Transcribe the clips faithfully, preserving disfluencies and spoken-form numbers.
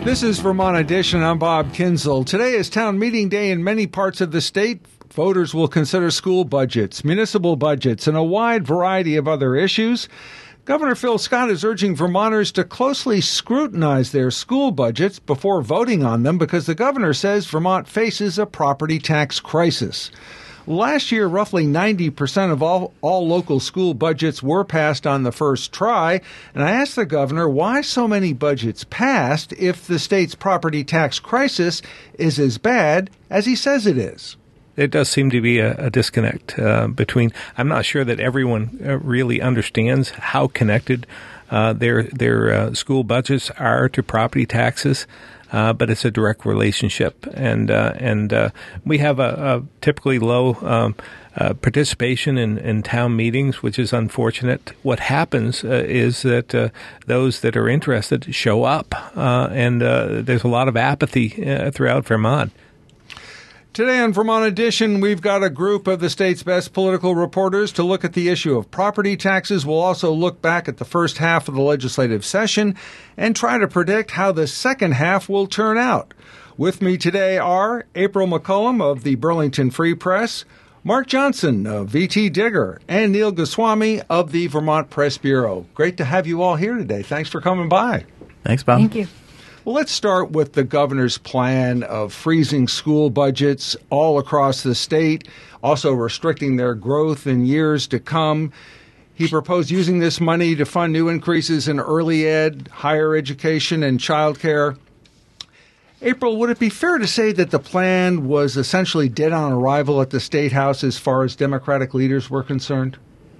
This is Vermont Edition. I'm Bob Kinzel. Today is town meeting day in many parts of the state. Voters will consider school budgets, municipal budgets, and a wide variety of other issues. Governor Phil Scott is urging Vermonters to closely scrutinize their school budgets before voting on them because the governor says Vermont faces a property tax crisis. Last year, roughly ninety percent of all, all local school budgets were passed on the first try, and I asked the governor why so many budgets passed if the state's property tax crisis is as bad as he says it is. There does seem to be a, a disconnect uh, between. I'm not sure that everyone uh, really understands how connected uh, their their uh, school budgets are to property taxes. Uh, but it's a direct relationship, and uh, and uh, we have a, a typically low um, uh, participation in, in town meetings, which is unfortunate. What happens uh, is that uh, those that are interested show up, uh, and uh, there's a lot of apathy uh, throughout Vermont. Today on Vermont Edition, we've got a group of the state's best political reporters to look at the issue of property taxes. We'll also look back at the first half of the legislative session and try to predict how the second half will turn out. With me today are April McCollum of the Burlington Free Press, Mark Johnson of V T Digger, and Neil Goswami of the Vermont Press Bureau. Great to have you all here today. Thanks for coming by. Thanks, Bob. Thank you. Well, let's start with the governor's plan of freezing school budgets all across the state, also restricting their growth in years to come. He proposed using this money to fund new increases in early ed, higher education, and child care. April, would it be fair to say that the plan was essentially dead on arrival at the State House as far as Democratic leaders were concerned?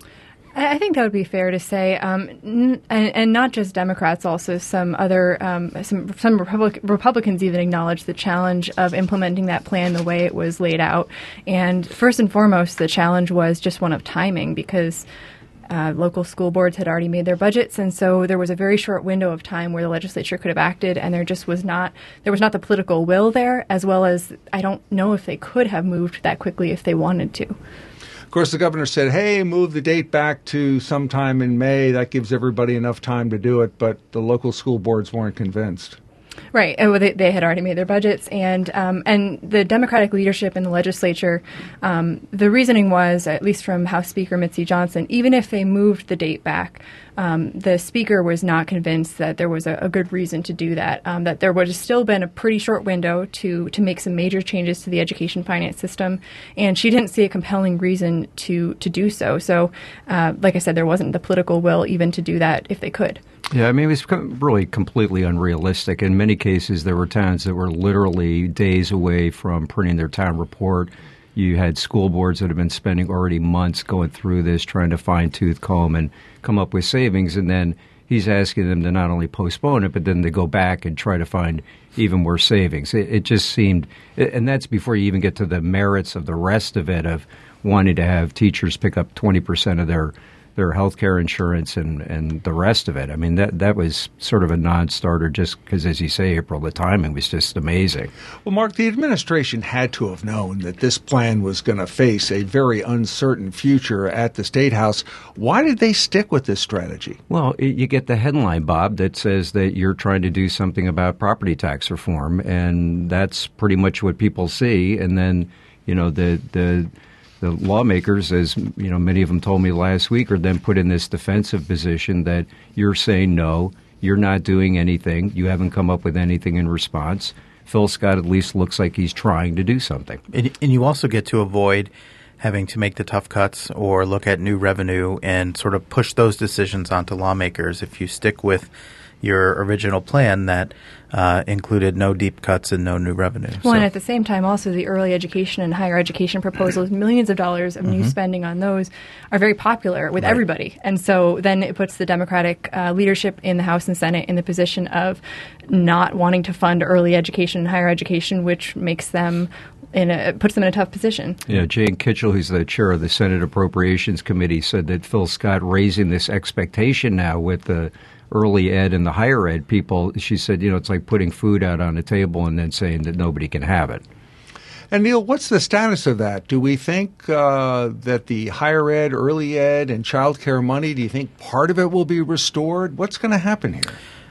I think that would be fair to say, um, n- and, and not just Democrats, also some other, um, some some Republic- Republicans even acknowledged the challenge of implementing that plan the way it was laid out. And first and foremost, the challenge was just one of timing because uh, local school boards had already made their budgets, and so there was a very short window of time where the legislature could have acted, and there just was not there was not the political will there, as well as I don't know if they could have moved that quickly if they wanted to. Of course, the governor said, hey, move the date back to sometime in May. That gives everybody enough time to do it. But the local school boards weren't convinced. Right. Oh, they, they had already made their budgets. And um, and the Democratic leadership in the legislature, um, the reasoning was, at least from House Speaker Mitzi Johnson, even if they moved the date back, um, the speaker was not convinced that there was a, a good reason to do that, um, that there would have still been a pretty short window to, to make some major changes to the education finance system. And she didn't see a compelling reason to, to do so. So, uh, like I said, there wasn't the political will even to do that if they could. Yeah, I mean, it was really completely unrealistic. In many cases, there were towns that were literally days away from printing their town report. You had school boards that have been spending already months going through this, trying to fine-tooth comb and come up with savings. And then he's asking them to not only postpone it, but then to go back and try to find even more savings. It, it just seemed, and that's before you even get to the merits of the rest of it, of wanting to have teachers pick up twenty percent of their their health care insurance and, and the rest of it. I mean, that that was sort of a non-starter just because, as you say, April, the timing was just amazing. Well, Mark, the administration had to have known that this plan was going to face a very uncertain future at the State House. Why did they stick with this strategy? Well, you get the headline, Bob, that says that you're trying to do something about property tax reform, and that's pretty much what people see. And then, you know, the the The lawmakers, as you know, many of them told me last week, are then put in this defensive position that you're saying no, you're not doing anything, you haven't come up with anything in response. Phil Scott at least looks like he's trying to do something. And, and you also get to avoid having to make the tough cuts or look at new revenue and sort of push those decisions onto lawmakers if you stick with your original plan that uh, included no deep cuts and no new revenue. Well, so. And at the same time, also the early education and higher education proposals, millions of dollars of mm-hmm. new spending on those are very popular with right. everybody. And so then it puts the Democratic uh, leadership in the House and Senate in the position of not wanting to fund early education and higher education, which makes them in a, puts them in a tough position. Yeah, Jane Kitchell, who's the chair of the Senate Appropriations Committee, said that Phil Scott raising this expectation now with the early ed and the higher ed people, she said, you know, it's like putting food out on a table and then saying that nobody can have it. And Neil, what's the status of that? Do we think uh, that the higher ed, early ed, and child care money, do you think part of it will be restored? What's going to happen here?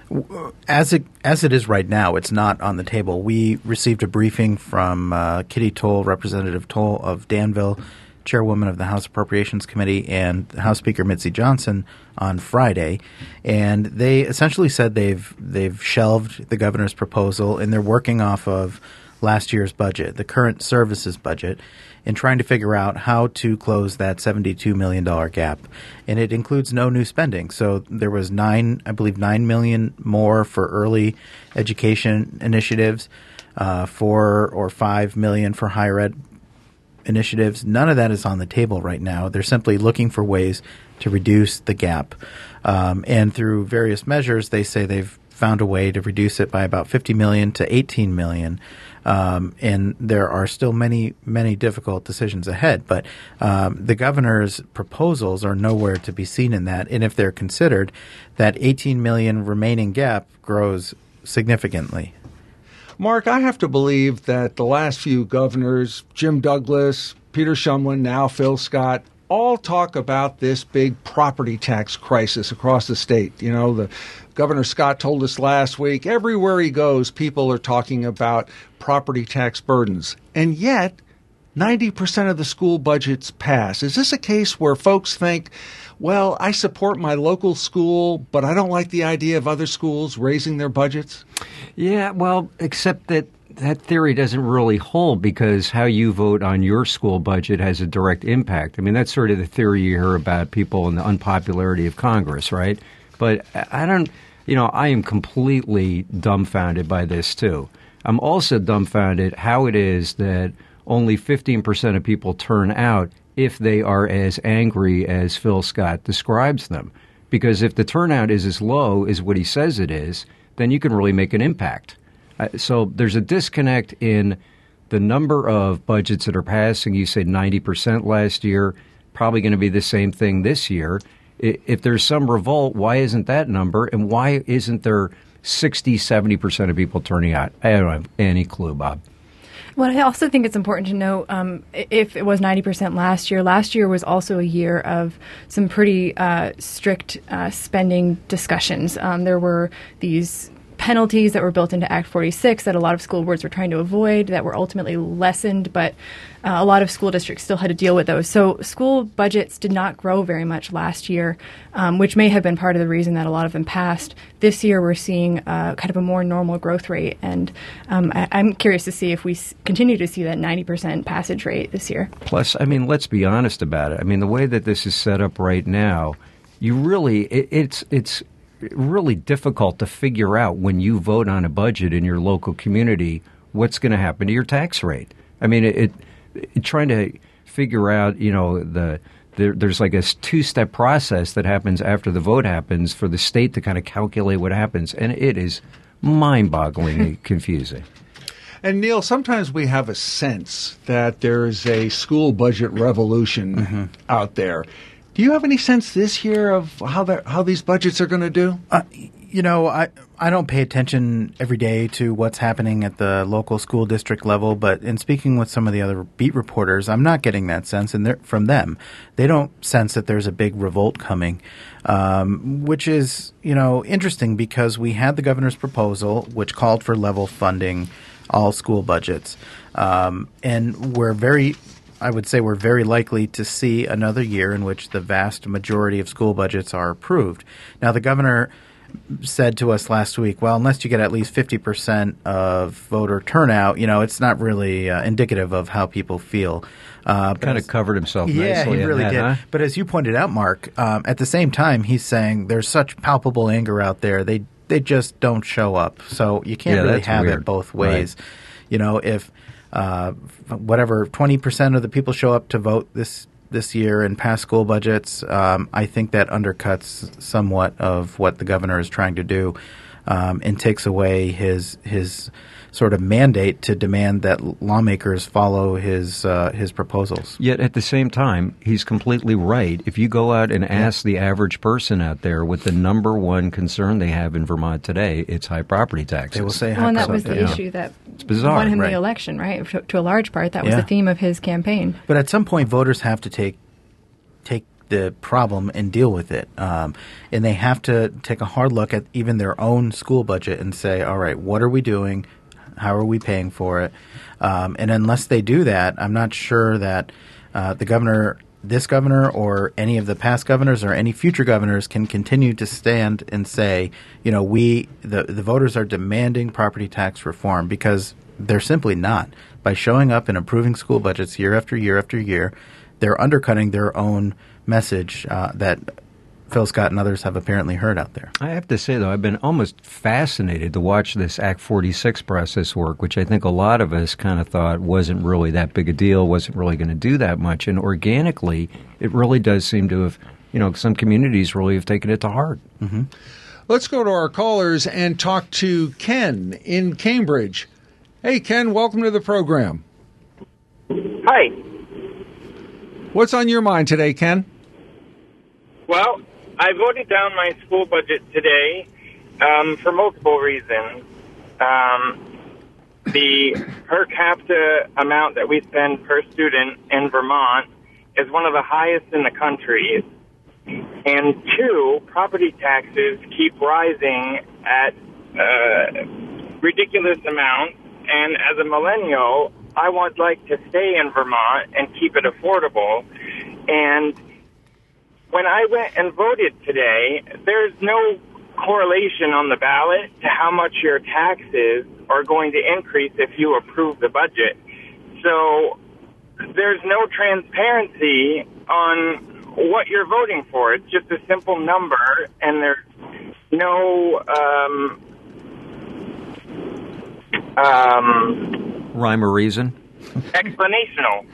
As it as it is right now, it's not on the table. We received a briefing from uh, Kitty Toll, Representative Toll of Danville, Chairwoman of the House Appropriations Committee, and House Speaker Mitzi Johnson on Friday, and they essentially said they've they've shelved the governor's proposal and they're working off of last year's budget, the current services budget, in trying to figure out how to close that seventy-two million dollars gap. And it includes no new spending. So there was nine, I believe, nine million dollars more for early education initiatives, uh, four or five million dollars for higher ed initiatives. None of that is on the table right now. They're simply looking for ways to reduce the gap. Um, and through various measures, they say they've found a way to reduce it by about fifty million dollars to eighteen million dollars. Um, and there are still many, many difficult decisions ahead. But um, the governor's proposals are nowhere to be seen in that. And if they're considered, that eighteen million dollars remaining gap grows significantly. Mark, I have to believe that the last few governors, Jim Douglas, Peter Shumlin, now Phil Scott, all talk about this big property tax crisis across the state. You know, the Governor Scott told us last week, everywhere he goes, people are talking about property tax burdens. And yet, ninety percent of the school budgets pass. Is this a case where folks think, well, I support my local school, but I don't like the idea of other schools raising their budgets? Yeah, well, except that that theory doesn't really hold because how you vote on your school budget has a direct impact. I mean, that's sort of the theory you hear about people and the unpopularity of Congress, right? But I don't, you know, I am completely dumbfounded by this, too. I'm also dumbfounded how it is that only fifteen percent of people turn out if they are as angry as Phil Scott describes them. Because if the turnout is as low as what he says it is, then you can really make an impact. Uh, so there's a disconnect in the number of budgets that are passing. You said ninety percent last year, probably going to be the same thing this year. I, if there's some revolt, why isn't that number? And why isn't there sixty, seventy percent of people turning out? I don't have any clue, Bob. Well, I also think it's important to note um, if it was ninety percent last year, last year was also a year of some pretty uh, strict uh, spending discussions. Um, there were these penalties that were built into Act forty-six that a lot of school boards were trying to avoid that were ultimately lessened, but uh, a lot of school districts still had to deal with those. So school budgets did not grow very much last year, um, which may have been part of the reason that a lot of them passed. This year we're seeing uh, kind of a more normal growth rate, and um, I- I'm curious to see if we s- continue to see that ninety percent passage rate this year. Plus, I mean, let's be honest about it. I mean, the way that this is set up right now, you really, it, it's it's really difficult to figure out when you vote on a budget in your local community what's going to happen to your tax rate. I mean, it, it trying to figure out, you know, the there, there's like a two-step process that happens after the vote happens for the state to kind of calculate what happens, and it is mind-bogglingly confusing. And Neil, sometimes we have a sense that there's a school budget revolution mm-hmm. out there. Do you have any sense this year of how that, how these budgets are going to do? Uh, you know, I I don't pay attention every day to what's happening at the local school district level, but in speaking with some of the other beat reporters, I'm not getting that sense and from them. They don't sense that there's a big revolt coming, um, which is, you know, interesting because we had the governor's proposal, which called for level funding all school budgets, um, and we're very I would say we're very likely to see another year in which the vast majority of school budgets are approved. Now, the governor said to us last week, well, unless you get at least fifty percent of voter turnout, you know, it's not really uh, indicative of how people feel. Uh, kind of covered himself nicely. Yeah, he really that, did. Huh? But as you pointed out, Mark, um, at the same time, he's saying there's such palpable anger out there. They they just don't show up. So you can't yeah, really have weird. it both ways. Right. You know, if Uh, whatever twenty percent of the people show up to vote this this year and pass school budgets, um, I think that undercuts somewhat of what the governor is trying to do, um, and takes away his his sort of mandate to demand that lawmakers follow his uh, his proposals. Yet at the same time, he's completely right. If you go out and yeah. ask the average person out there what the number one concern they have in Vermont today, it's high property taxes. They will say well, high and that property. was the yeah. issue that it's bizarre, won him right. the election, right? To, to a large part, that was yeah. the theme of his campaign. But at some point, voters have to take take the problem and deal with it. Um, and they have to take a hard look at even their own school budget and say, all right, what are we doing? How are we paying for it? Um, and unless they do that, I'm not sure that uh, the governor, this governor or any of the past governors or any future governors can continue to stand and say, you know, we, the, the voters are demanding property tax reform, because they're simply not. By showing up and approving school budgets year after year after year, they're undercutting their own message uh, that Phil Scott and others have apparently heard out there. I have to say, though, I've been almost fascinated to watch this Act forty-six process work, which I think a lot of us kind of thought wasn't really that big a deal, wasn't really going to do that much. And organically, it really does seem to have, you know, some communities really have taken it to heart. Mm-hmm. Let's go to our callers and talk to Ken in Cambridge. Hey, Ken, welcome to the program. Hi. What's on your mind today, Ken? Well, I voted down my school budget today um, for multiple reasons. Um, the per capita amount that we spend per student in Vermont is one of the highest in the country. And two, property taxes keep rising at uh, ridiculous amounts. And as a millennial, I would like to stay in Vermont and keep it affordable. And when I went and voted today, there's no correlation on the ballot to how much your taxes are going to increase if you approve the budget. So there's no transparency on what you're voting for. It's just a simple number, and there's no um, um, rhyme or reason? Explanational.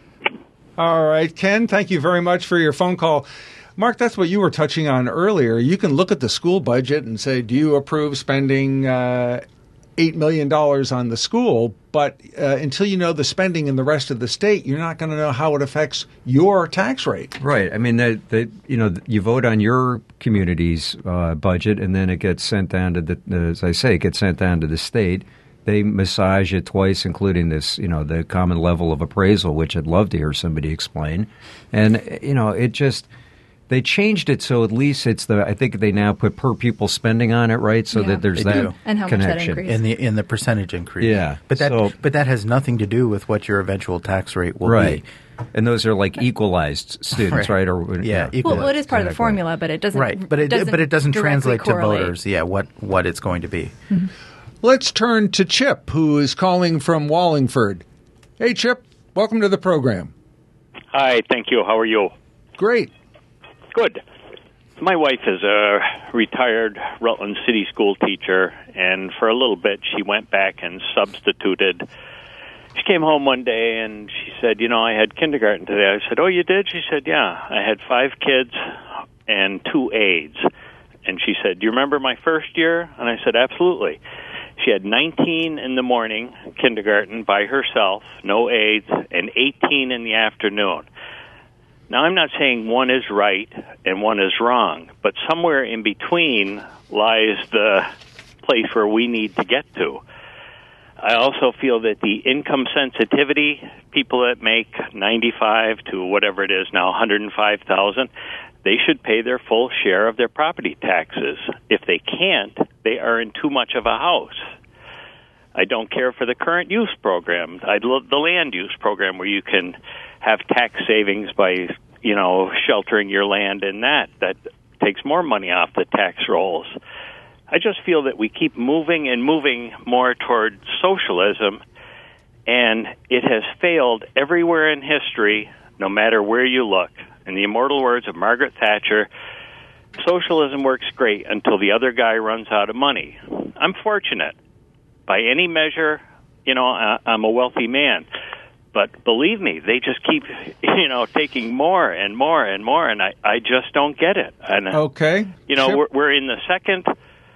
All right, Ken, thank you very much for your phone call. Mark, that's what you were touching on earlier. You can look at the school budget and say, do you approve spending uh, eight million dollars on the school? But uh, until you know the spending in the rest of the state, you're not going to know how it affects your tax rate. Right. I mean, the, the, you know, you vote on your community's uh, budget, and then it gets sent down to the, as I say, it gets sent down to the state. They massage it twice, including this, you know, the common level of appraisal, which I'd love to hear somebody explain. And, you know, it just, they changed it so at least it's the, I think they now put per pupil spending on it, right? So yeah, that there's they that do. And how connection. much that increase. In the in the percentage increase. Yeah. But that So, but that has nothing to do with what your eventual tax rate will right. be. And those are like equalized students, right? Right. Or Yeah, yeah. well, well, it is part of the Exactly. formula, but it doesn't. Right. But it doesn't but it doesn't directly translate correlate. to voters, yeah, what, what it's going to be. Mm-hmm. Let's turn to Chip, who is calling from Wallingford. Hey, Chip, welcome to the program. Hi, thank you. How are you? Great. Good. My wife is a retired Rutland City School teacher, and for a little bit she went back and substituted. She came home one day and she said, you know, I had kindergarten today. I said, oh, you did? She said, yeah. I had five kids and two aides. And she said, do you remember my first year? And I said, absolutely. She had nineteen in the morning, kindergarten, by herself, no aides, and eighteen in the afternoon. Now, I'm not saying one is right and one is wrong, but somewhere in between lies the place where we need to get to. I also feel that the income sensitivity, people that make ninety-five to whatever it is now, one hundred five thousand, they should pay their full share of their property taxes. If they can't, they are in too much of a house. I don't care for the current use program, I love the land use program where you can have tax savings by, you know, sheltering your land in that. That takes more money off the tax rolls. I just feel that we keep moving and moving more toward socialism, and it has failed everywhere in history, no matter where you look. In the immortal words of Margaret Thatcher, socialism works great until the other guy runs out of money. I'm fortunate. By any measure, you know, I'm a wealthy man. But believe me, they just keep, you know, taking more and more and more, and I, I just don't get it. And, Okay. You know, Chip? we're, we're in the second,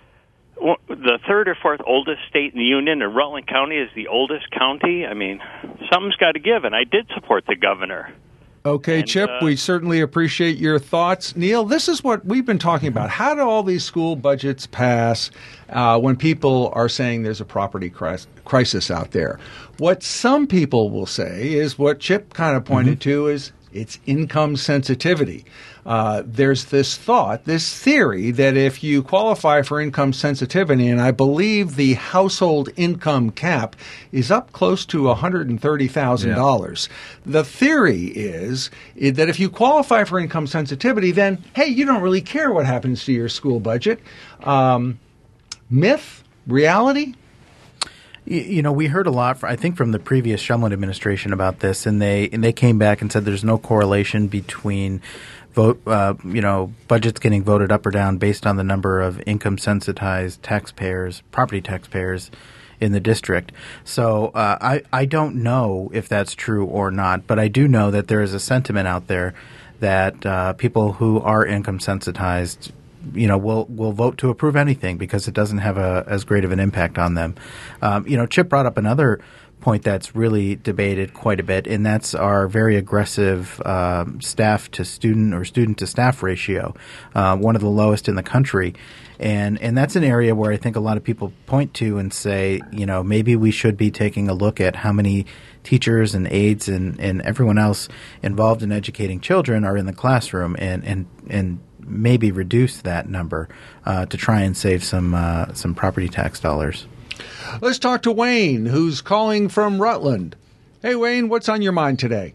the third or fourth oldest state in the union, and Rutland County is the oldest county. I mean, something's got to give, and I did support the governor. Okay, And, Chip, uh, we certainly appreciate your thoughts. Neil, this is what we've been talking about. How do all these school budgets pass uh, when people are saying there's a property cris- crisis out there? What some people will say is what Chip kind of pointed mm-hmm. to is it's income sensitivity. uh, there's this thought, this theory that if you qualify for income sensitivity, and I believe the household income cap is up close to one hundred thirty thousand dollars. Yeah. The theory is that if you qualify for income sensitivity, then, hey, you don't really care what happens to your school budget. Um, myth? Reality? You know, we heard a lot, I think, from the previous Shumlin administration about this, and they and they came back and said there's no correlation between vote, uh, you know, budgets getting voted up or down based on the number of income-sensitized taxpayers, property taxpayers in the district. So uh, I I don't know if that's true or not, but I do know that there is a sentiment out there that uh, people who are income-sensitized, you know, will will vote to approve anything because it doesn't have a as great of an impact on them. Um, you know, Chip brought up another point that's really debated quite a bit, and that's our very aggressive um, staff to student or student to staff ratio, uh, one of the lowest in the country. And and that's an area where I think a lot of people point to and say, you know, maybe we should be taking a look at how many teachers and aides and, and everyone else involved in educating children are in the classroom, and and, and maybe reduce that number uh, to try and save some uh, some property tax dollars. Let's talk to Wayne, who's calling from Rutland. Hey, Wayne, what's on your mind today?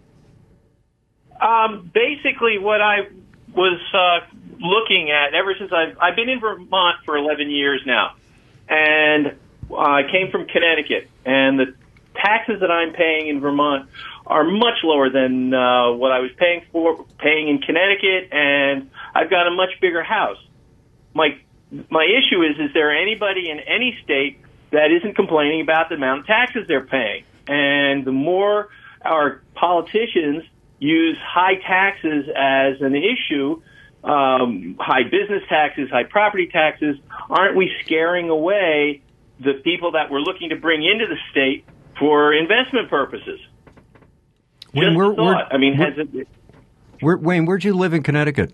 Um, basically, what I was uh, looking at ever since I've, I've been in Vermont for eleven years now, and I came from Connecticut, and the taxes that I'm paying in Vermont are much lower than uh, what I was paying for paying in Connecticut, and I've got a much bigger house. My my issue is: is there anybody in any state that isn't complaining about the amount of taxes they're paying? And the more our politicians use high taxes as an issue, um, high business taxes, high property taxes, aren't we scaring away the people that we're looking to bring into the state for investment purposes? Wayne, Just where, a thought. where, I mean, where, has it, where, Wayne, where'd you live in Connecticut?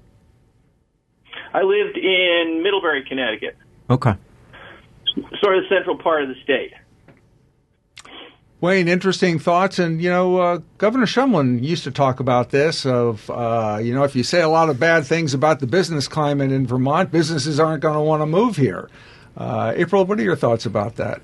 I lived in Middlebury, Connecticut. Okay. Sort of the central part of the state. Wayne, interesting thoughts. And, you know, uh, Governor Shumlin used to talk about this of, uh, you know, if you say a lot of bad things about the business climate in Vermont, businesses aren't going to want to move here. Uh, April, what are your thoughts about that?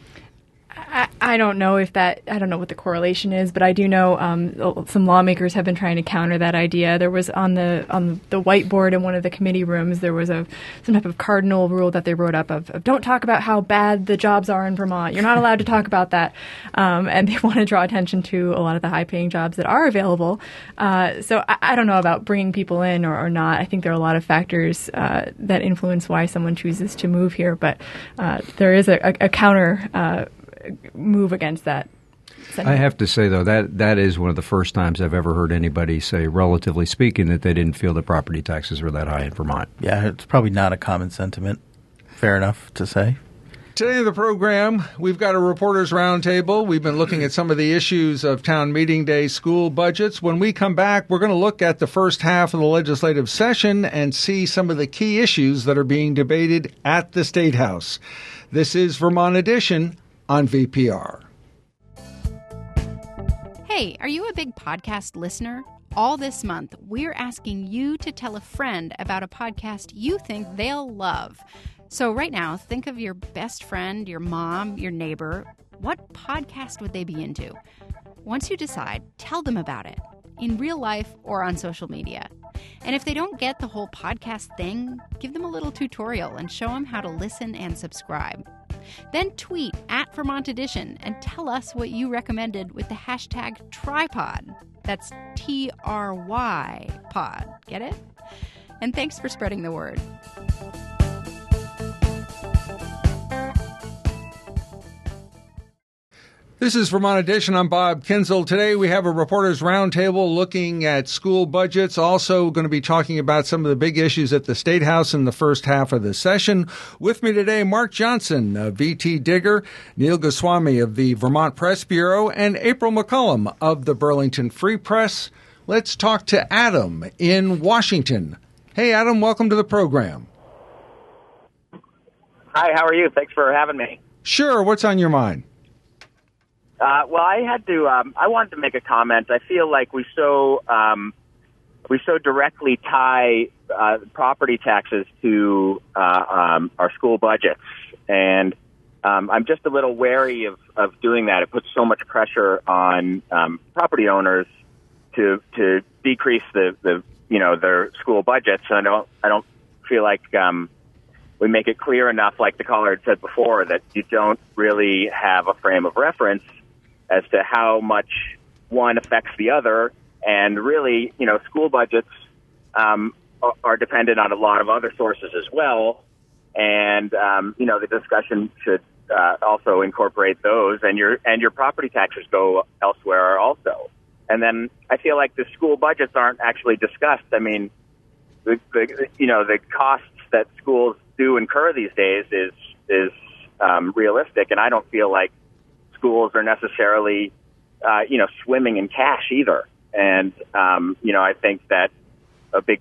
I, I don't know if that, I don't know what the correlation is, but I do know um, some lawmakers have been trying to counter that idea. There was on the on the whiteboard in one of the committee rooms, there was a some type of cardinal rule that they wrote up of, of don't talk about how bad the jobs are in Vermont. You're not allowed to talk about that. Um, and they want to draw attention to a lot of the high-paying jobs that are available. Uh, so I, I don't know about bringing people in or, or not. I think there are a lot of factors uh, that influence why someone chooses to move here, but uh, there is a, a, a counter uh move against that sentiment. I have to say, though, that that is one of the first times I've ever heard anybody say, relatively speaking, that they didn't feel the property taxes were that high in Vermont. Yeah, it's probably not a common sentiment. Fair enough to say. Today in the program, we've got a reporters roundtable. We've been looking at some of the issues of town meeting day school budgets. When we come back, we're going to look at the first half of the legislative session and see some of the key issues that are being debated at the State House. This is Vermont Edition on V P R. Hey, are you a big podcast listener? All this month, we're asking you to tell a friend about a podcast you think they'll love. So right now, think of your best friend, your mom, your neighbor. What podcast would they be into? Once you decide, tell them about it, in real life or on social media. And if they don't get the whole podcast thing, give them a little tutorial and show them how to listen and subscribe. Then tweet at Vermont Edition and tell us what you recommended with the hashtag Trypod. That's T R Y pod. Get it? And thanks for spreading the word. This is Vermont Edition. I'm Bob Kinzel. Today we have a reporters roundtable looking at school budgets. Also going to be talking about some of the big issues at the State House in the first half of the session. With me today, Mark Johnson of V T Digger, Neil Goswami of the Vermont Press Bureau, and April McCollum of the Burlington Free Press. Let's talk to Adam in Washington. Hey, Adam, welcome to the program. Hi, how are you? Thanks for having me. Sure. What's on your mind? Uh, well, I had to, um, I wanted to make a comment. I feel like we so um, we so directly tie uh, property taxes to uh, um, our school budgets, and um, I'm just a little wary of, of doing that. It puts so much pressure on um, property owners to to decrease the, the you know their school budgets. And I don't I don't feel like um, we make it clear enough, like the caller had said before, that you don't really have a frame of reference as to how much one affects the other. And really, you know, school budgets um, are dependent on a lot of other sources as well. And, um, you know, the discussion should uh, also incorporate those. And your and your property taxes go elsewhere also. And then I feel like the school budgets aren't actually discussed. I mean, the, the you know, the costs that schools do incur these days is is um, realistic. And I don't feel like schools are necessarily, uh, you know, swimming in cash either. And, um, you know, I think that a big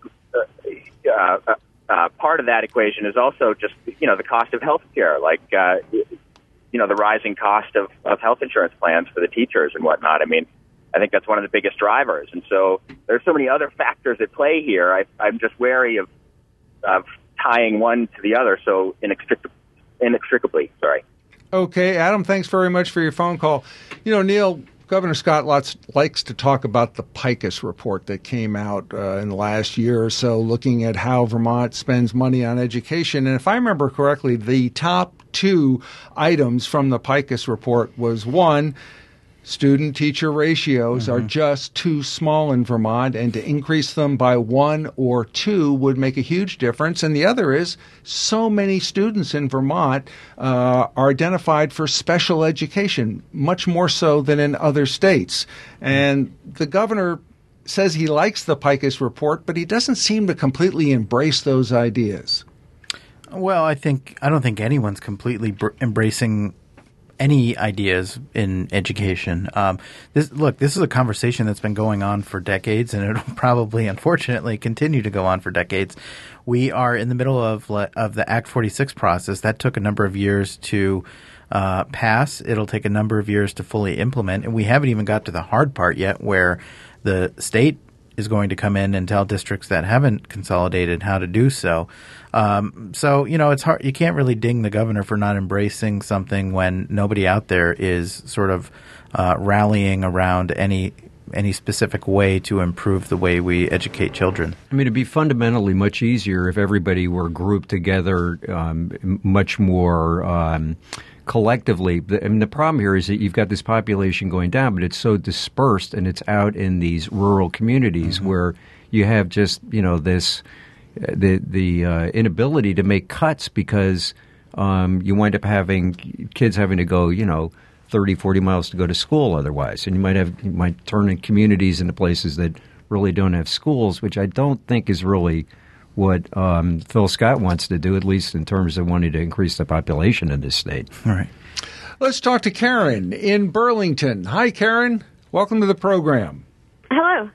uh, uh, uh, part of that equation is also just, you know, the cost of health care, like, uh, you know, the rising cost of, of health insurance plans for the teachers and whatnot. I mean, I think that's one of the biggest drivers. And so there's so many other factors at play here. I, I'm just wary of, of tying one to the other so inextric- inextricably. Sorry. Okay, Adam, thanks very much for your phone call. You know, Neil, Governor Scott lots, likes to talk about the PICUS report that came out uh, in the last year or so, looking at how Vermont spends money on education. And if I remember correctly, the top two items from the PICUS report was, one, student-teacher ratios mm-hmm. are just too small in Vermont, and to increase them by one or two would make a huge difference. And the other is so many students in Vermont uh, are identified for special education, much more so than in other states. And the governor says he likes the PICUS report, but he doesn't seem to completely embrace those ideas. Well, I think I don't think anyone's completely br- embracing any ideas in education. Um, this, look, this is a conversation that's been going on for decades, and it'll probably, unfortunately, continue to go on for decades. We are in the middle of of the Act forty-six process. That took a number of years to uh, pass. It'll take a number of years to fully implement, and we haven't even got to the hard part yet, where the state is going to come in and tell districts that haven't consolidated how to do so. Um, so, you know, it's hard. You can't really ding the governor for not embracing something when nobody out there is sort of uh, rallying around any any specific way to improve the way we educate children. I mean, it'd be fundamentally much easier if everybody were grouped together um, much more um, collectively. I mean, the problem here is that you've got this population going down, but it's so dispersed, and it's out in these rural communities mm-hmm. where you have just, you know, this the the uh, inability to make cuts because um, you wind up having kids having to go, you know, thirty, forty miles to go to school otherwise. And you might have you might turn in communities into places that really don't have schools, which I don't think is really what um, Phil Scott wants to do, at least in terms of wanting to increase the population in this state. All right. Let's talk to Karen in Burlington. Hi, Karen. Welcome to the program. Hello.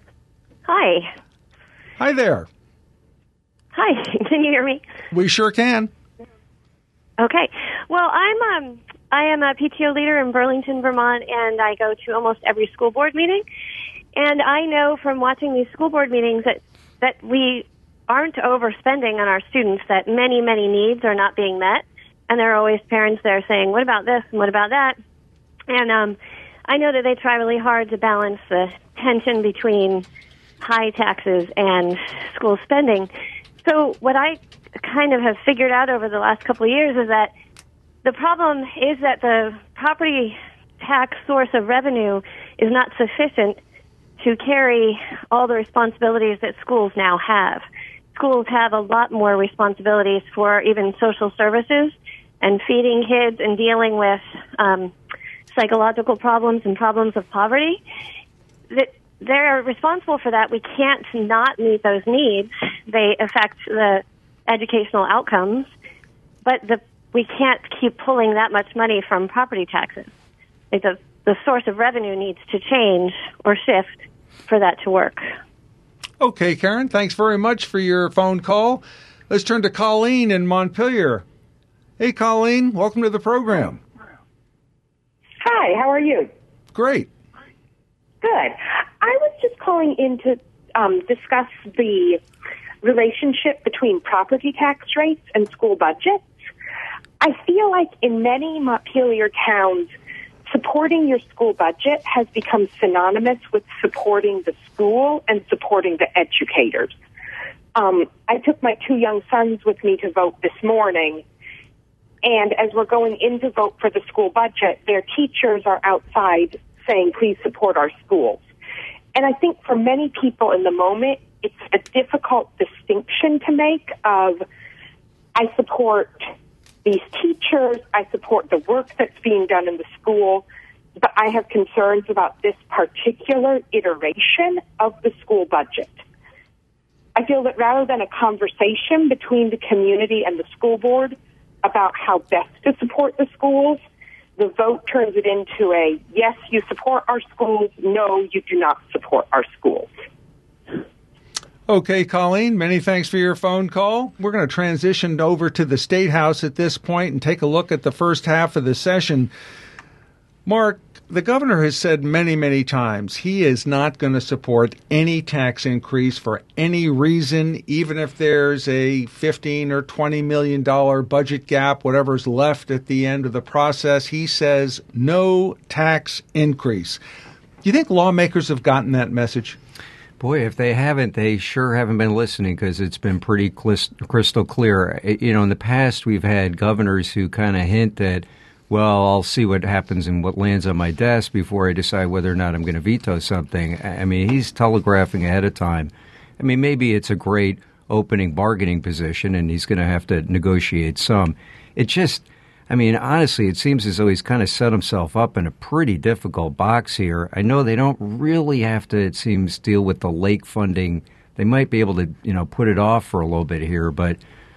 Hi. Hi there. Hi. Can you hear me? We sure can. Okay. Well, I'm um I am a P T O leader in Burlington, Vermont, and I go to almost every school board meeting. And I know from watching these school board meetings that that we aren't overspending on our students, that many, many needs are not being met. And there are always parents there saying, what about this and what about that? And um, I know that they try really hard to balance the tension between high taxes and school spending. So what I kind of have figured out over the last couple of years is that the problem is that the property tax source of revenue is not sufficient to carry all the responsibilities that schools now have. Schools have a lot more responsibilities for even social services and feeding kids and dealing with um, psychological problems and problems of poverty. That they're responsible for that. We can't not meet those needs. They affect the educational outcomes, but the, we can't keep pulling that much money from property taxes. It does, the source of revenue needs to change or shift for that to work. Okay, Karen, thanks very much for your phone call. Let's turn to Colleen in Montpelier. Hey, Colleen, welcome to the program. Hi, how are you? Great. Good. I was just calling in to um, discuss the relationship between property tax rates and school budgets. I feel like in many Montpelier towns, supporting your school budget has become synonymous with supporting the school and supporting the educators. Um, I took my two young sons with me to vote this morning, and as we're going in to vote for the school budget, their teachers are outside saying, please support our schools. And I think for many people in the moment, it's a difficult distinction to make of, I support these teachers, I support the work that's being done in the school, but I have concerns about this particular iteration of the school budget. I feel that rather than a conversation between the community and the school board about how best to support the schools, the vote turns it into a, yes, you support our schools, no, you do not support our schools. Okay, Colleen, many thanks for your phone call. We're going to transition over to the State House at this point and take a look at the first half of the session. Mark, the governor has said many, many times he is not going to support any tax increase for any reason, even if there's a fifteen or twenty million dollars budget gap, whatever's left at the end of the process. He says no tax increase. Do you think lawmakers have gotten that message? Boy, if they haven't, they sure haven't been listening, because it's been pretty crystal clear. You know, in the past, we've had governors who kind of hint that, well, I'll see what happens and what lands on my desk before I decide whether or not I'm going to veto something. I mean, he's telegraphing ahead of time. I mean, maybe it's a great opening bargaining position, and he's going to have to negotiate some. It just, I mean, honestly, it seems as though he's kind of set himself up in a pretty difficult box here. I know they don't really have to, it seems, deal with the lake funding. They might be able to, you know, put it off for a little bit here, but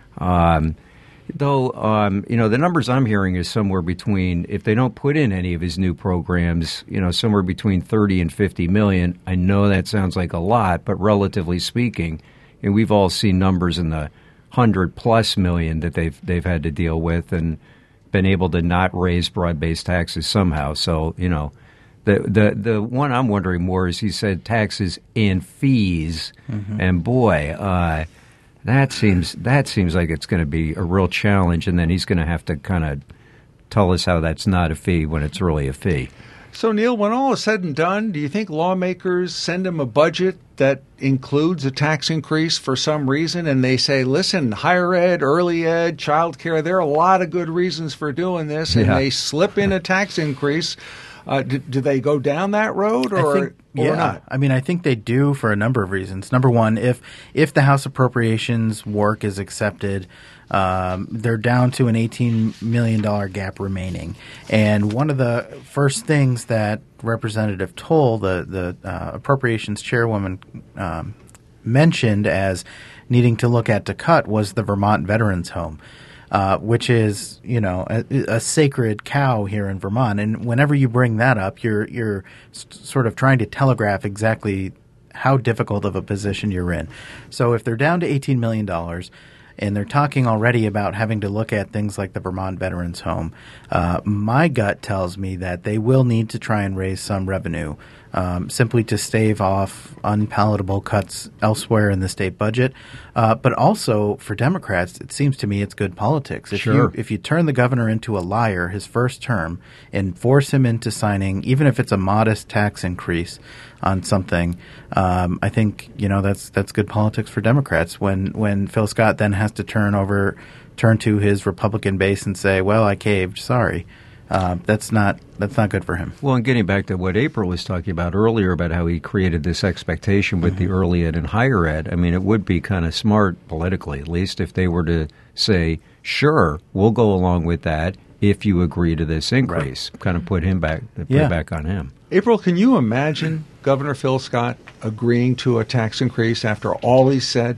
um, though, um, you know, the numbers I'm hearing is somewhere between, if they don't put in any of his new programs, you know, somewhere between thirty and fifty million. I know that sounds like a lot, but relatively speaking, and we've all seen numbers in the hundred plus million that they've they've had to deal with and been able to not raise broad-based taxes somehow. So, you know, the the the one I'm wondering more is he said taxes and fees, mm-hmm. and boy, uh, that seems that seems like it's going to be a real challenge. And then he's going to have to kind of tell us how that's not a fee when it's really a fee. So, Neil, when all is said and done, do you think lawmakers send him a budget that includes a tax increase for some reason, and they say, listen, higher ed, early ed, child care, there are a lot of good reasons for doing this, and yeah. they slip in a tax increase? Uh, do, do they go down that road or, I think, or yeah. not? I mean, I think they do for a number of reasons. Number one, if if the House Appropriations work is accepted, um, they're down to an eighteen million dollars gap remaining. And one of the first things that Representative Toll, the, the uh, Appropriations Chairwoman, um, mentioned as needing to look at to cut was the Vermont Veterans Home. Uh, which is, you know, a, a sacred cow here in Vermont. And whenever you bring that up, you're you're s- sort of trying to telegraph exactly how difficult of a position you're in. So if they're down to eighteen million dollars and they're talking already about having to look at things like the Vermont Veterans Home, uh, my gut tells me that they will need to try and raise some revenue um, simply to stave off unpalatable cuts elsewhere in the state budget. Uh, but also for Democrats, it seems to me it's good politics. If sure. you if you turn the governor into a liar his first term and force him into signing, even if it's a modest tax increase on something, um, I think, you know, that's that's good politics for Democrats. When when Phil Scott then has to turn over, turn to his Republican base and say, well, I caved, sorry. Uh, that's not that's not good for him. Well, and getting back to what April was talking about earlier about how he created this expectation with mm-hmm. the early ed and higher ed, I mean, it would be kind of smart politically, at least if they were to say, sure, we'll go along with that if you agree to this increase, right. kind of put him back, put yeah. it back on him. April, can you imagine Governor Phil Scott agreeing to a tax increase after all he said?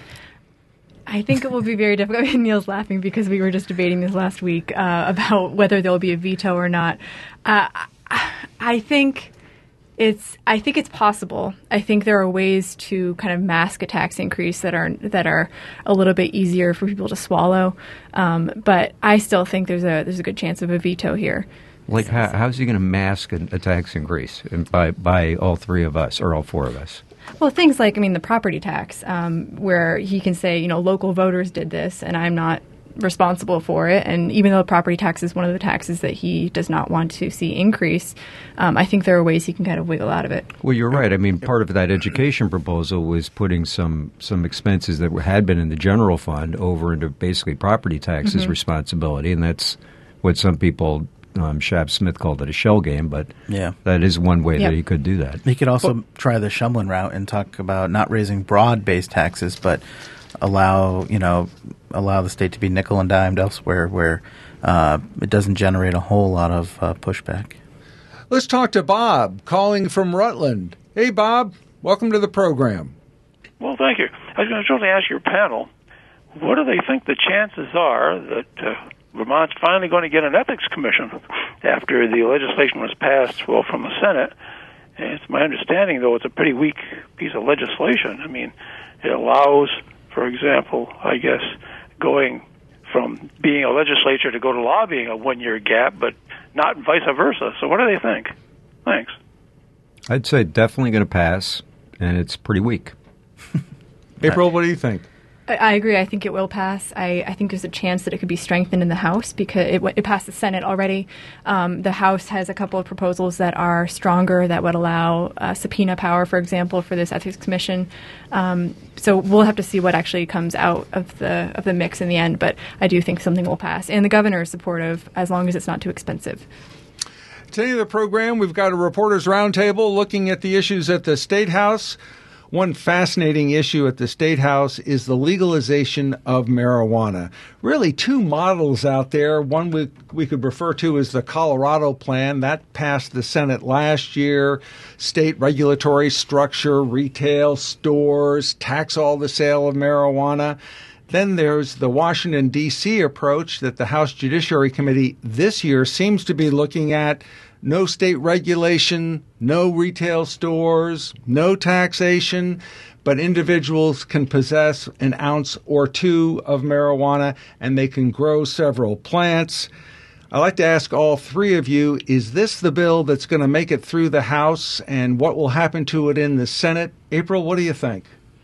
I think it will be very difficult. I mean, Neil's laughing because we were just debating this last week uh, about whether there will be a veto or not. Uh, I think it's. I think it's possible. I think there are ways to kind of mask a tax increase that are that are a little bit easier for people to swallow. Um, but I still think there's a there's a good chance of a veto here. Like, how, how's he going to mask a, a tax increase by by all three of us or all four of us? Well, things like, I mean, the property tax, um, where he can say, you know, local voters did this and I'm not responsible for it. And even though property tax is one of the taxes that he does not want to see increase, um, I think there are ways he can kind of wiggle out of it. Well, you're right. I mean, part of that education proposal was putting some, some expenses that had been in the general fund over into basically property taxes Mm-hmm. responsibility. And that's what some people, um, Shab Smith called it a shell game, but Yeah. that is one way Yep. that he could do that. He could also try the Shumlin route and talk about not raising broad-based taxes, but allow you know allow the state to be nickel and dimed elsewhere, where uh, it doesn't generate a whole lot of uh, pushback. Let's talk to Bob, calling from Rutland. Hey, Bob, welcome to the program. Well, thank you. I was going to ask your panel, what do they think the chances are that uh, Vermont's finally going to get an ethics commission after the legislation was passed, well, from the Senate? And it's my understanding, though, it's a pretty weak piece of legislation. I mean, it allows, for example, I guess, going from being a legislature to go to law being a one-year gap, but not vice versa. So what do they think? Thanks. I'd say definitely going to pass, and it's pretty weak. April, what do you think? I, I agree. I think it will pass. I, I think there's a chance that it could be strengthened in the House because it, it passed the Senate already. Um, the House has a couple of proposals that are stronger that would allow uh, subpoena power, for example, for this ethics commission. Um, so we'll have to see what actually comes out of the of the mix in the end. But I do think something will pass, and the governor is supportive as long as it's not too expensive. Today in the program, we've got a reporters' roundtable looking at the issues at the State House. One fascinating issue at the State House is the legalization of marijuana. Really two models out there. One we, we could refer to as the Colorado plan. That passed the Senate last year. State regulatory structure, retail stores, tax all the sale of marijuana. Then there's the Washington, D C approach that the House Judiciary Committee this year seems to be looking at. No state regulation, no retail stores, no taxation, but individuals can possess an ounce or two of marijuana and they can grow several plants. I'd like to ask all three of you, is this the bill that's going to make it through the House, and what will happen to it in the Senate? April, what do you think?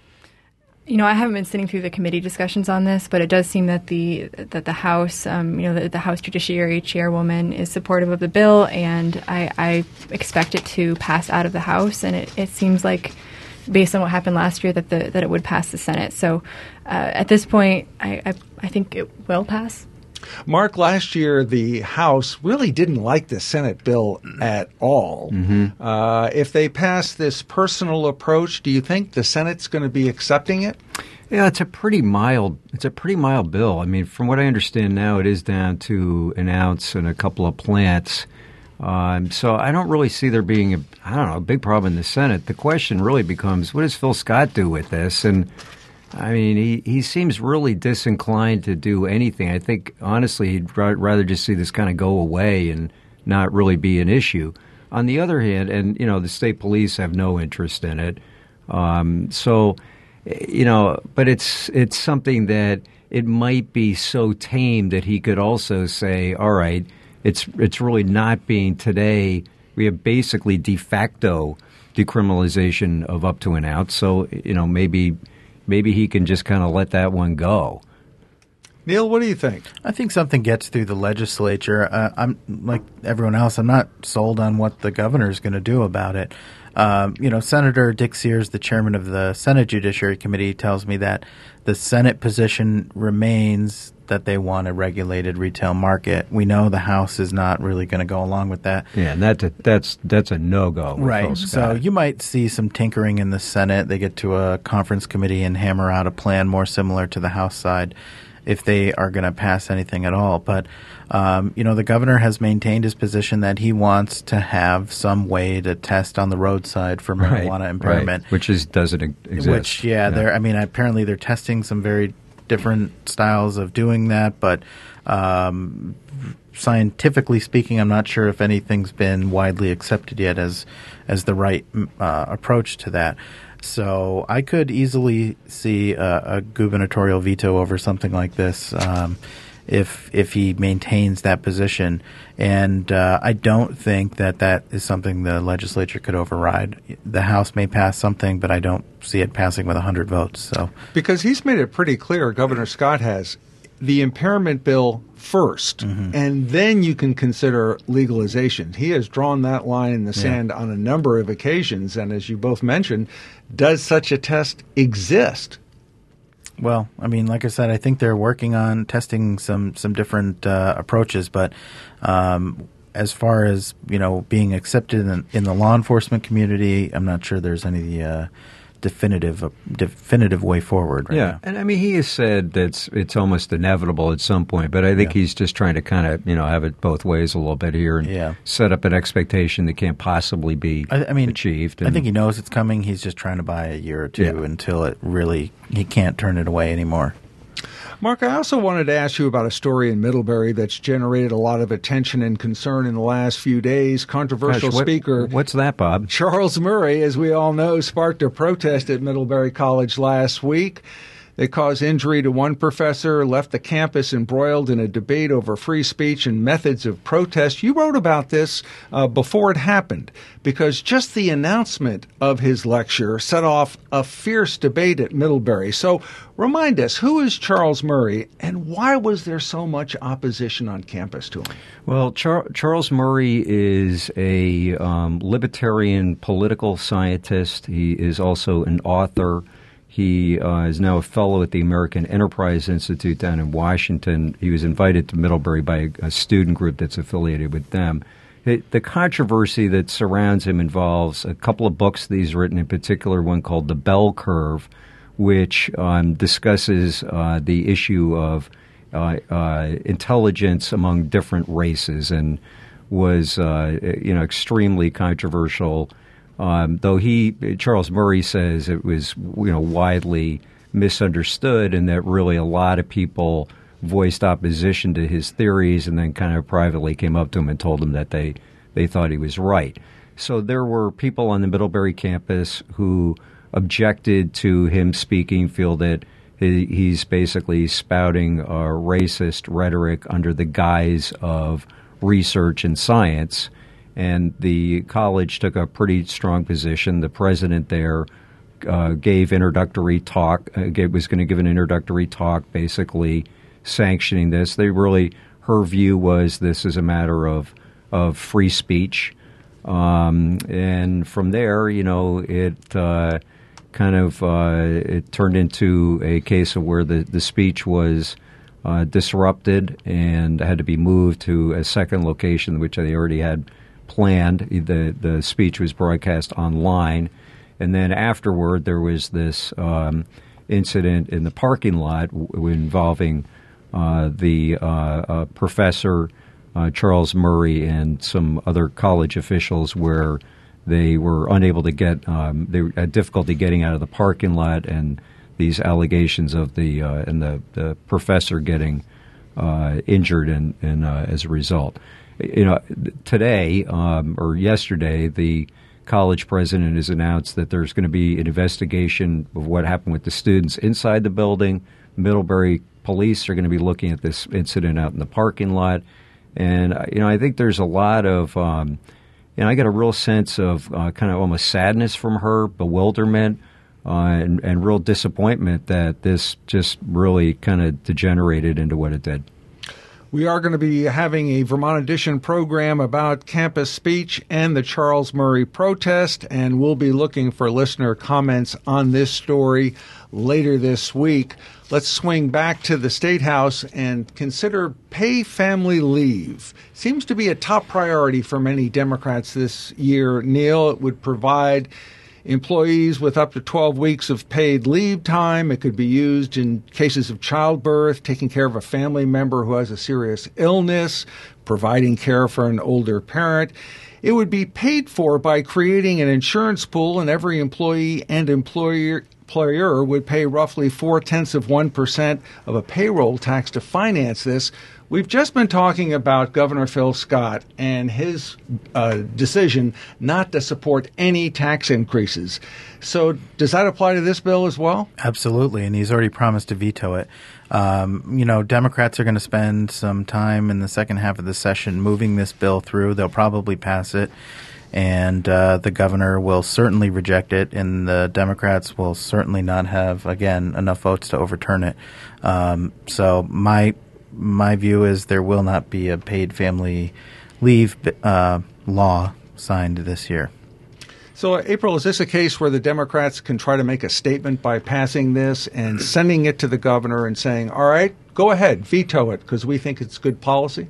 You know, I haven't been sitting through the committee discussions on this, but it does seem that the that the House, um, you know, the, the House Judiciary Chairwoman is supportive of the bill, and I, I expect it to pass out of the House. And it, it seems like, based on what happened last year, that the that it would pass the Senate. So, uh, at this point, I, I I think it will pass. Mark, last year the House really didn't like the Senate bill at all. Mm-hmm. Uh, if they pass this personal approach, do you think the Senate's going to be accepting it? Yeah, it's a pretty mild. It's a pretty mild bill. I mean, from what I understand now, it is down to an ounce and a couple of plants. Um, so I don't really see there being a I don't know a big problem in the Senate. The question really becomes, what does Phil Scott do with this? And I mean, he, he seems really disinclined to do anything. I think, honestly, he'd ra- rather just see this kind of go away and not really be an issue. On the other hand, and, you know, the state police have no interest in it. Um, so, you know, but it's it's something that it might be so tame that he could also say, all right, it's it's really not being today. We have basically de facto decriminalization of up to an ounce. So, you know, maybe... Maybe he can just kind of let that one go. Neil, what do you think? I think something gets through the legislature. Uh, I'm like everyone else. I'm not sold on what the governor is going to do about it. Um, you know, Senator Dick Sears, the chairman of the Senate Judiciary Committee, tells me that the Senate position remains that they want a regulated retail market. We know the House is not really going to go along with that. Yeah, and that's a, that's that's a no-go. Right. So you might see some tinkering in the Senate. They get to a conference committee and hammer out a plan more similar to the House side if they are going to pass anything at all. But, um, you know, the governor has maintained his position that he wants to have some way to test on the roadside for marijuana right, impairment. Right. Which is doesn't exist. Which, yeah, yeah. they're. I mean, apparently they're testing some very different styles of doing that, but um, scientifically speaking, I'm not sure if anything's been widely accepted yet as as the right uh, approach to that. So I could easily see a, a gubernatorial veto over something like this. Um, if if he maintains that position. And uh, I don't think that that is something the legislature could override. The House may pass something, but I don't see it passing with one hundred votes. So because he's made it pretty clear, Governor Scott has, the impairment bill first, mm-hmm. and then you can consider legalization. He has drawn that line in the sand yeah. on a number of occasions, and as you both mentioned, does such a test exist? Well, I mean, like I said, I think they're working on testing some some different uh, approaches, but um, as far as, you know, being accepted in, in the law enforcement community, I'm not sure there's any uh, definitive uh, definitive way forward right yeah. now. And I mean, he has said that it's, it's almost inevitable at some point, but I think yeah. he's just trying to kind of, you know, have it both ways a little bit here and yeah. set up an expectation that can't possibly be I, I mean, achieved. And I think he knows it's coming. He's just trying to buy a year or two yeah. until it really, he can't turn it away anymore. Mark, I also wanted to ask you about a story in Middlebury that's generated a lot of attention and concern in the last few days. Controversial Gosh, what, speaker. What's that, Bob? Charles Murray, as we all know, sparked a protest at Middlebury College last week. They caused injury to one professor, left the campus embroiled in a debate over free speech and methods of protest. You wrote about this uh, before it happened, because just the announcement of his lecture set off a fierce debate at Middlebury. So remind us, who is Charles Murray, and why was there so much opposition on campus to him? Well, Char- Charles Murray is a um, libertarian political scientist. He is also an author. He uh, is now a fellow at the American Enterprise Institute down in Washington. He was invited to Middlebury by a student group that's affiliated with them. It, the controversy that surrounds him involves a couple of books that he's written, in particular one called The Bell Curve, which um, discusses uh, the issue of uh, uh, intelligence among different races and was uh, you know extremely controversial. Um, though he, Charles Murray says it was, you know, widely misunderstood and that really a lot of people voiced opposition to his theories and then kind of privately came up to him and told him that they, they thought he was right. So there were people on the Middlebury campus who objected to him speaking, feel that he, he's basically spouting uh, racist rhetoric under the guise of research and science. And the college took a pretty strong position. The president there uh, gave introductory talk, uh, gave, was going to give an introductory talk basically sanctioning this. They really, her view was this is a matter of, of free speech. Um, and from there, you know, it uh, kind of uh, it turned into a case of where the, the speech was uh, disrupted and had to be moved to a second location, which they already had planned. The the speech was broadcast online, and then afterward there was this um, incident in the parking lot w- involving uh, the uh, uh, professor uh, Charles Murray and some other college officials, where they were unable to get um, they had difficulty getting out of the parking lot, and these allegations of the uh, and the, the professor getting uh, injured and, and uh, as a result. You know, today um, or yesterday, the college president has announced that there's going to be an investigation of what happened with the students inside the building. Middlebury police are going to be looking at this incident out in the parking lot. And, you know, I think there's a lot of, um, you know, I got a real sense of uh, kind of almost sadness from her, bewilderment, uh, and, and real disappointment that this just really kind of degenerated into what it did. We are going to be having a Vermont Edition program about campus speech and the Charles Murray protest, and we'll be looking for listener comments on this story later this week. Let's swing back to the State House and consider pay family leave. Seems to be a top priority for many Democrats this year. Neil, it would provide employees with up to twelve weeks of paid leave time. It could be used in cases of childbirth, taking care of a family member who has a serious illness, providing care for an older parent. It would be paid for by creating an insurance pool, and every employee and employer employer would pay roughly four-tenths of one percent of a payroll tax to finance this. We've just been talking about Governor Phil Scott and his uh, decision not to support any tax increases. So does that apply to this bill as well? Absolutely, and he's already promised to veto it. Um, you know, Democrats are going to spend some time in the second half of the session moving this bill through. They'll probably pass it, and uh, the governor will certainly reject it, and the Democrats will certainly not have, again, enough votes to overturn it. Um, so my my view is there will not be a paid family leave uh, law signed this year. So, April, is this a case where the Democrats can try to make a statement by passing this and sending it to the governor and saying, all right, go ahead, veto it, because we think it's good policy?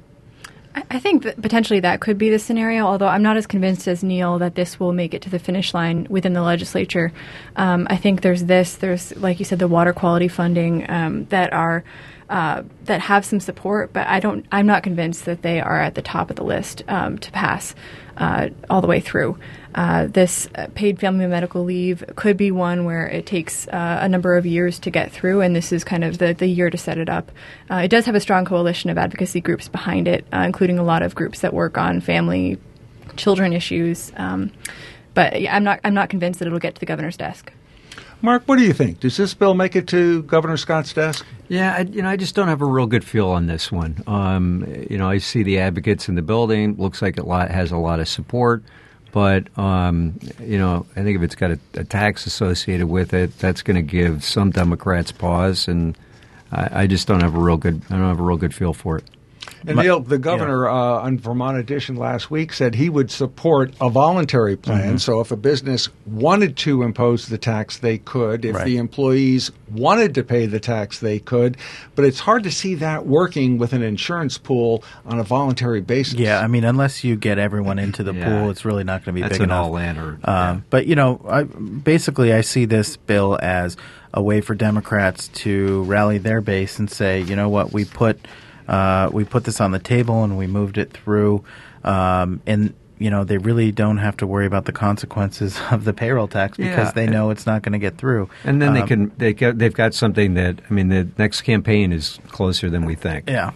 I think that potentially that could be the scenario, although I'm not as convinced as Neil that this will make it to the finish line within the legislature. Um, I think there's this, there's, like you said, the water quality funding um, that are uh, that have some support, but I don't, I'm not convinced that they are at the top of the list um, to pass uh, all the way through. Uh, this uh, paid family medical leave could be one where it takes uh, a number of years to get through, and this is kind of the, the year to set it up. Uh, it does have a strong coalition of advocacy groups behind it, uh, including a lot of groups that work on family, children issues. Um, but yeah, I'm not I'm not convinced that it'll get to the governor's desk. Mark, what do you think? Does this bill make it to Governor Scott's desk? Yeah, I, you know, I just don't have a real good feel on this one. Um, you know, I see the advocates in the building. Looks like it lot, has a lot of support. But, um, you know, I think if it's got a, a tax associated with it, that's going to give some Democrats pause. And I, I just don't have a real good I don't have a real good feel for it. And Neil, the governor yeah. uh, on Vermont Edition last week said he would support a voluntary plan. Mm-hmm. So if a business wanted to impose the tax, they could. If right. the employees wanted to pay the tax, they could. But it's hard to see that working with an insurance pool on a voluntary basis. Yeah, I mean, unless you get everyone into the yeah. pool, it's really not going to be That's big an enough. all-in or, um, yeah. But, you know, I, basically I see this bill as a way for Democrats to rally their base and say, you know what, we put – Uh, we put this on the table and we moved it through, um, and you know they really don't have to worry about the consequences of the payroll tax because yeah, they know it's not going to get through. And then um, they can they get, they've got something that I mean the next campaign is closer than we think. Yeah.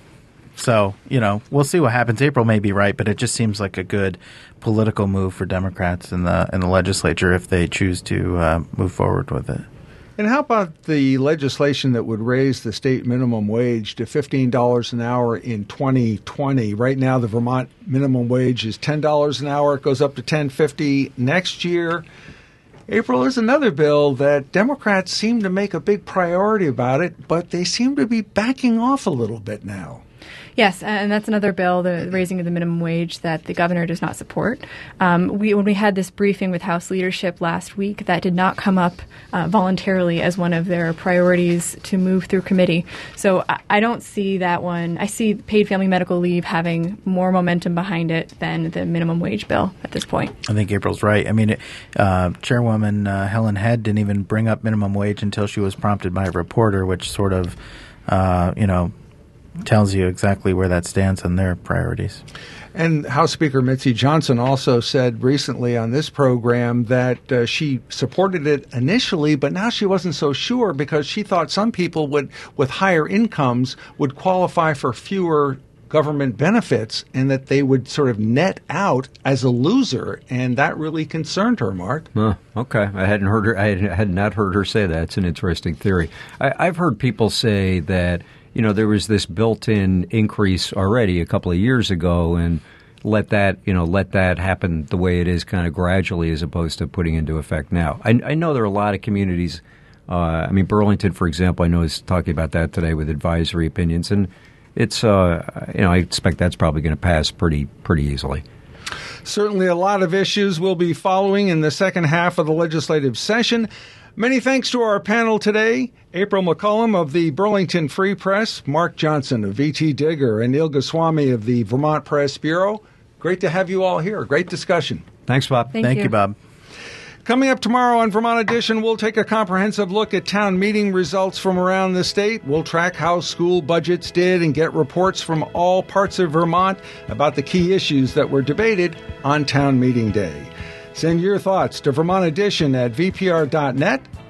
So you know we'll see what happens. April may be right, but it just seems like a good political move for Democrats in the in the legislature if they choose to uh, move forward with it. And how about the legislation that would raise the state minimum wage to fifteen dollars an hour in twenty twenty? Right now, the Vermont minimum wage is ten dollars an hour. It goes up to ten fifty next year. April, is another bill that Democrats seem to make a big priority about it, but they seem to be backing off a little bit now. Yes, and that's another bill, the raising of the minimum wage, that the governor does not support. Um, we, when we had this briefing with House leadership last week, that did not come up uh, voluntarily as one of their priorities to move through committee. So I, I don't see that one. I see paid family medical leave having more momentum behind it than the minimum wage bill at this point. I think April's right. I mean, uh, Chairwoman uh, Helen Head didn't even bring up minimum wage until she was prompted by a reporter, which sort of, uh, you know, tells you exactly where that stands on their priorities. And House Speaker Mitzi Johnson also said recently on this program that uh, she supported it initially, but now she wasn't so sure because she thought some people would, with higher incomes would qualify for fewer government benefits and that they would sort of net out as a loser. And that really concerned her, Mark. Oh, okay. I hadn't heard her. I had not heard her say that. It's an interesting theory. I, I've heard people say that you know, there was this built-in increase already a couple of years ago, and let that, you know, let that happen the way it is kind of gradually as opposed to putting into effect now. I, I know there are a lot of communities. Uh, I mean, Burlington, for example, I know is talking about that today with advisory opinions, and it's, uh, you know, I expect that's probably going to pass pretty, pretty easily. Certainly a lot of issues we'll be following in the second half of the legislative session. Many thanks to our panel today, April McCollum of the Burlington Free Press, Mark Johnson of V T Digger, and Neil Goswami of the Vermont Press Bureau. Great to have you all here. Great discussion. Thanks, Bob. Thank, Thank you. you, Bob. Coming up tomorrow on Vermont Edition, we'll take a comprehensive look at town meeting results from around the state. We'll track how school budgets did and get reports from all parts of Vermont about the key issues that were debated on town meeting day. Send your thoughts to Vermont Edition at V P R dot net.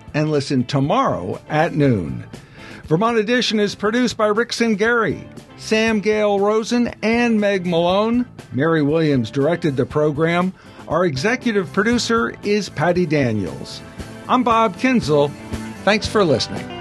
and listen tomorrow at noon. Vermont Edition is produced by Rick Singari, Sam Gale Rosen, and Meg Malone. Mary Williams directed the program. Our executive producer is Patty Daniels. I'm Bob Kinzel. Thanks for listening.